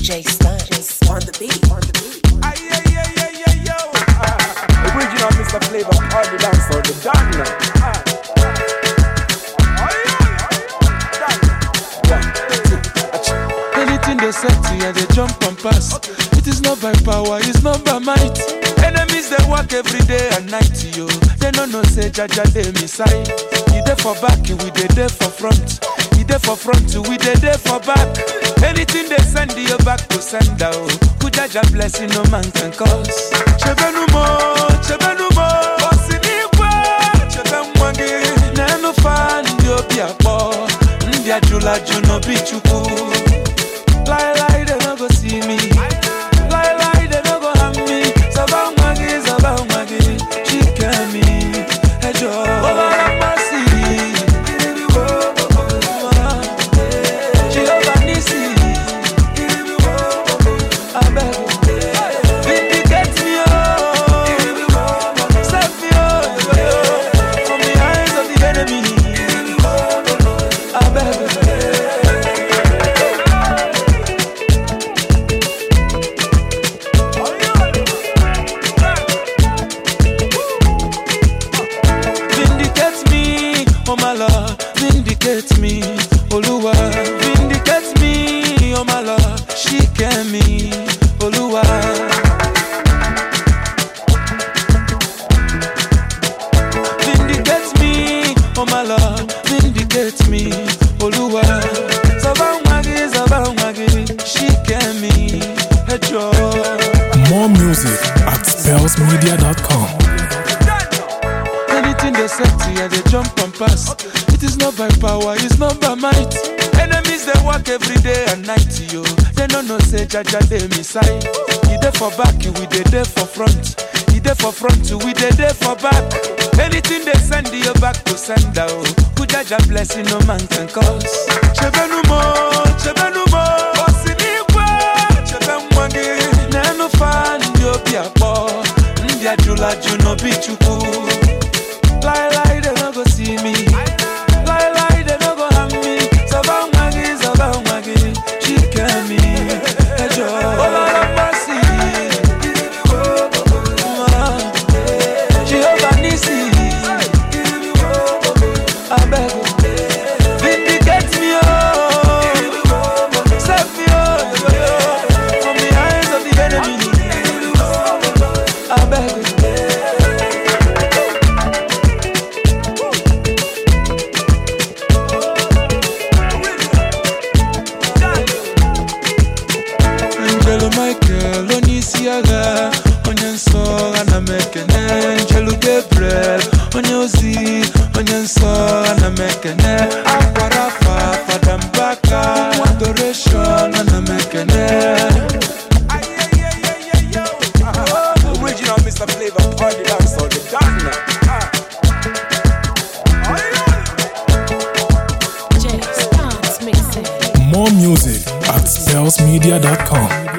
J Stunts on the beat. Original Mr. Flavor, all the dance on the dance. Anything they set to you, they jump and pass. It is not by power, it's not by might. Enemies they work every day and night, yo. They don't know say Jaja they missile. You there for back, we they there for front. You there for front, we they there for back. Anything they send you back to send out. Who Jaja blessing no man can cause. Chebenumo, Osiniwa, Chebemwangi. Neno fan yo biabo. Ndia jula juno bichuku. Lie, they no go see me. Lie, they no go have me. Zabangwagi, she can me. Hejo, mercy. She over Nisi. I beg you, vindicate me, oh. Save me, oh, from the eyes of the enemy. I beg you. Oh my Lord, vindicate me, Oluwa. Vindicate me, oh my Lord, shike me, Oluwa. Vindicate me, oh my Lord, vindicate me, Oluwa. Zabangwagi, shike me, hejo. More music at spellsmedia.com. Anything they set to you, they jump and pass. It is not by power, it's not by might. Enemies they work every day and night, yo. They don't know say Jaja they missile. You there for back, we they there for front. You there for front, we they there for back. Anything they send you back to send out. Who Jaja blessing no man can cause. Chebenumo, Osiniwa, Chebemwangi. Neno fan yo biabo. Ndia jula juno bichuku. Lie, they no go see me. Lie, they no go have me. Zabangwagi, she can me. Hejo, mercy. She over Nisi. I beg you, vindicate me, oh. Save me, oh, from the eyes of the enemy. I beg you. Michael, Onisiaga, Onyenso, Anamekene, Angelo Gabriel, Onyozi, Onyenso, Anamekene, Aquarafa, Fadambaka, Adoration, Anamekene. Original Mr. Flavor, all the dance on the dance. J Stunts mixing. More music at spellsmedia.com.